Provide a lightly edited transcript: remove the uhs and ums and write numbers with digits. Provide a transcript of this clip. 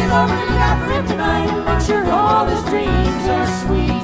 over to look out for him tonight and make sure all his dreams are sweet.